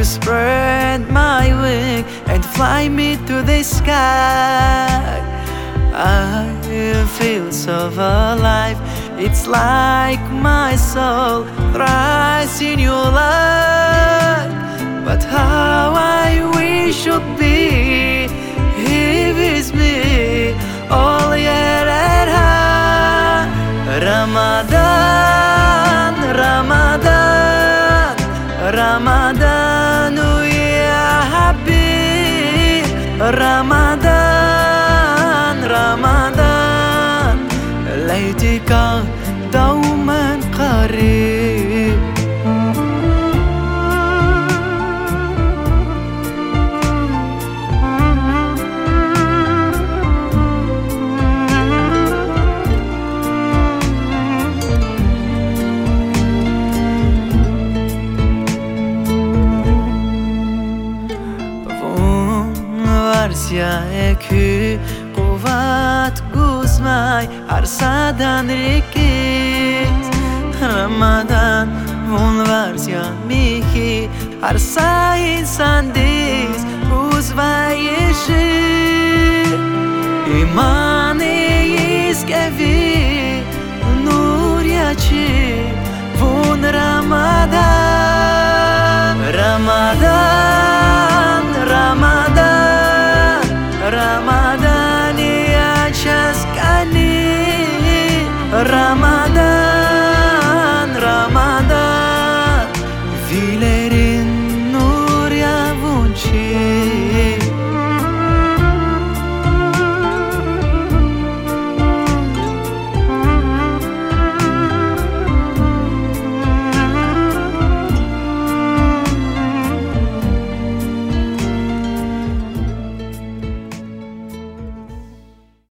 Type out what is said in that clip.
you spread my wing and fly me to the sky. I feel so alive. It's like my soul thrives in your light. But how I wish you'd be here with me all year at high. Ramadan, Ramadan, Ramadan, ya Habib. Ramadan, Ramadan, ليتك دوما قريب. Ki quvvat guzmay arsadan rikis Ramadan un varsya mihi arsa insan dis guzvay yeshi imani iskevi nur yachi vun Ramadan. Ramadan, Ramadan, Ramadan ya chaskani. Ramadan, Ramadan, vile